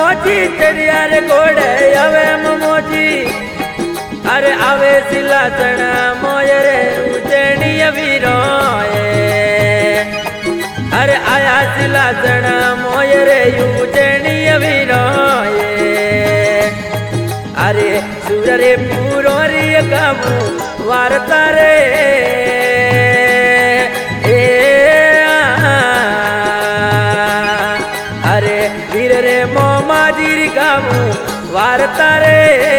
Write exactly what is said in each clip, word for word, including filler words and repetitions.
મોજી ચડિયા રે ઘોડે હવે મોજી અરે આવે સિલાસણ મોય રે ઉજણીય વીરો અરે આયા સિલાસણ મોય રે ઉજણીય વીરો અરે સુર રે પૂરો રે ગાવું વાર્તા રે અરે વીર રે મોમાજી ગાવું વાર્તા રે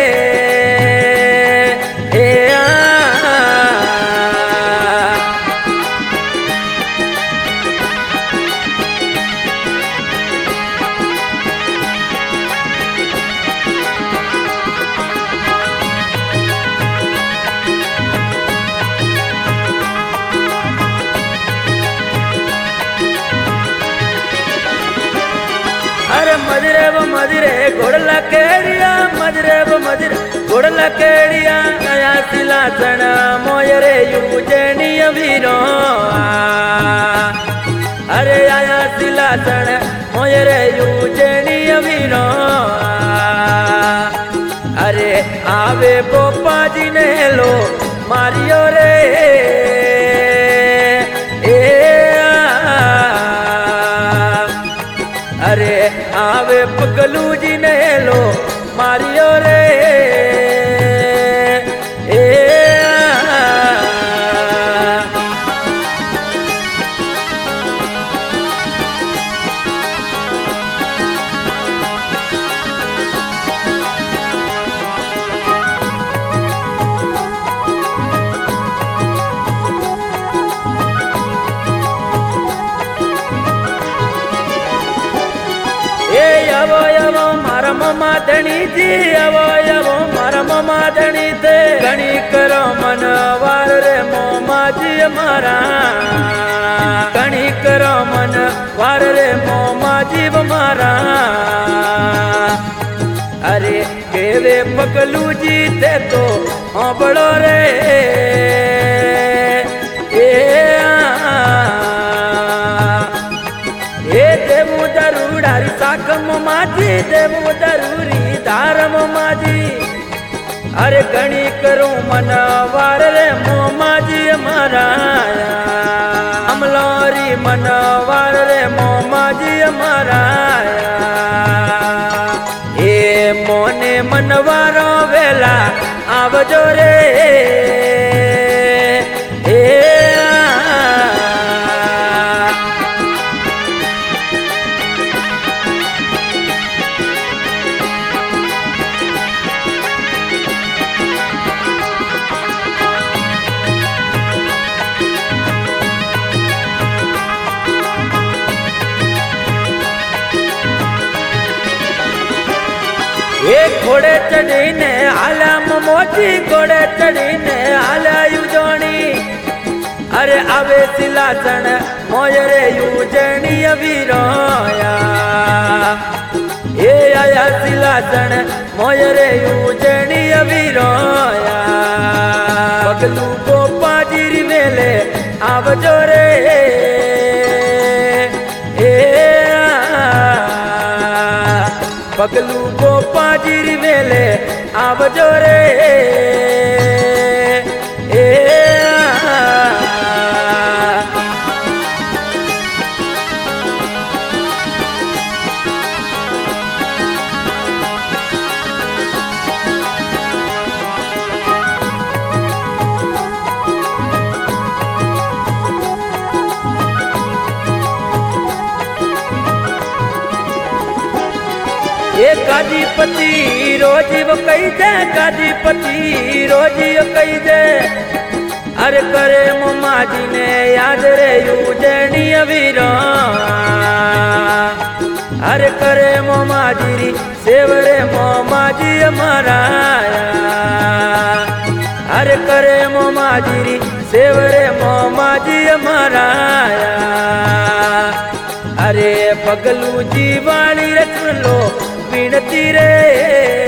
मजरे वो मजरे घोड़ला केड़िया मजरे वो मजरे घोड़ला केड़िया आया सिलासण मोय रे उजणीय वीरो अरे आया सिलासण मोय रे उजणीय वीरो अरे आवे गोपा जी ने लो मारियो रे अरे आवे पगलू जी ने लो मारियो रे ए आवो आवो मारा ममा धनी जी आवो आवो मारा ममा धनी थे घणी करो मन वार रे मोमा जी मारा घणी करो मन वार रे मोमा जी मारा अरे केवे पगलू जी थे तो हाँ बड़ो रे ए देवू दरूडारी साकम माजी देवू दरूरी धारम माजी अरे घणी करूं मन वार रे मोमाजी मारा अमलोरी मन वार रे मोमाजी मारा ए मोने मनवारो वेला आवजो रे एक घोड़े चढ़ीने आला मोची घोड़े चढ़ीने आला युजोनी अरे आवे सिलासण मोय रे उजणीय वीरोया ए आया सिलासण मोय रे उजणीय वीरोया पगलू गोपा जी मेले आवजो रे पगलू गोपा जी मेले आवजो रे ए ये गाजीपति रोज वो कही दे गाजीपति रोज यो कही दे अरे करे मोमा जी ने याद रे उजणीय वीरो अरे करे मोमा जी सेवरे मोमा जी हमारा अरे करे मोमा जी सेवरे मोमा जी हमारा अरे पगलू जी वाली रच लो विनती रे।